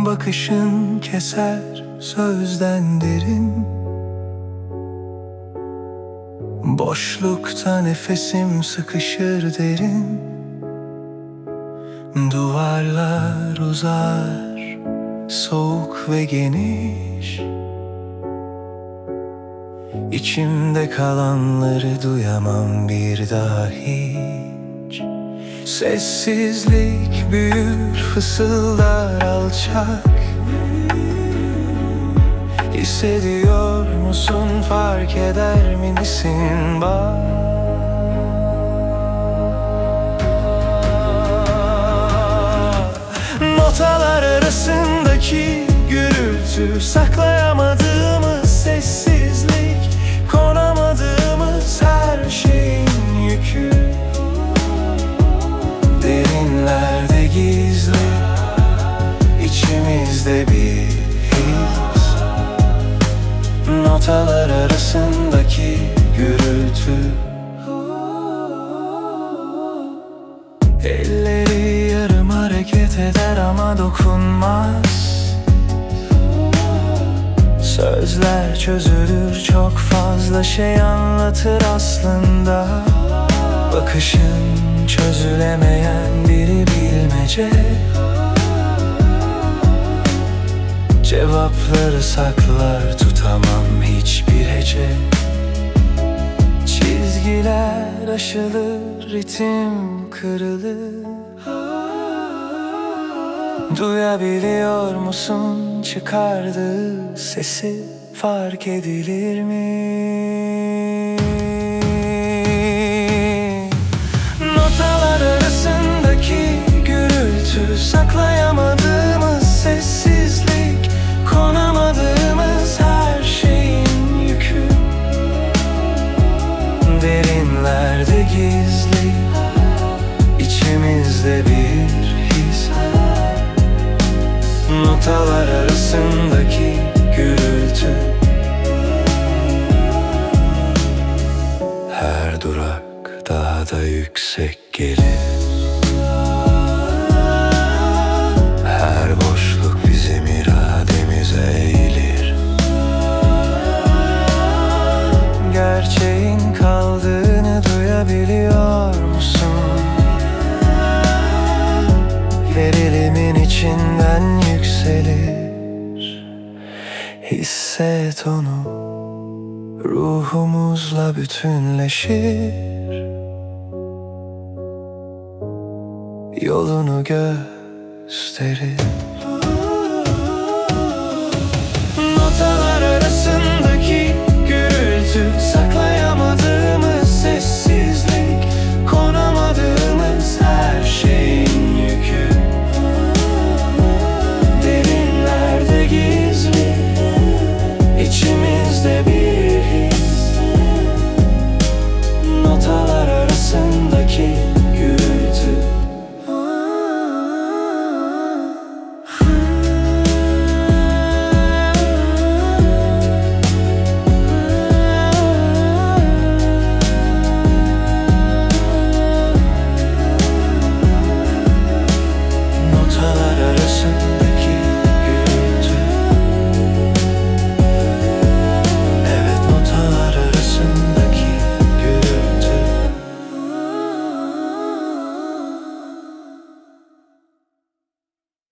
Bakışın keser sözden derin. Boşlukta nefesim sıkışır derin. Duvarlar uzar, soğuk ve geniş. İçimde kalanları duyamam bir daha hiç. Sessizlik büyür, fısıldar alçak. Hissediyor musun, fark eder misin bak. Notalar arasındaki gürültü, saklayamadığımız sessizlik, konamadığımız her şeyin yükü. Derinlerde gizli, içimizde bir his. Notalar arasındaki gürültü. Elleri yarım hareket eder ama dokunmaz. Sözler çözülür, çok fazla şey anlatır aslında. Bakışın çözülemeyen biri bilmece. Cevapları saklar, tutamam hiçbir hece. Çizgiler aşılır, ritim kırılır. Duyabiliyor musun çıkardığı sesi, fark edilir mi? Notalar arasındaki gürültü, saklayamadığımız sessizlik, konamadığımız her şeyin yükü. Derinlerde gizli, içimizde bir his. Notalar arasındaki gürültü. Her durak daha da yüksek gelir. Her boşluk bizim irademize eğilir. Gerçeğin kaldığını duyabiliyor musun? Gerilimimin içinden yükselir. Hisset onu, ruhumuzla bütünleşir. Yolunu gösterir.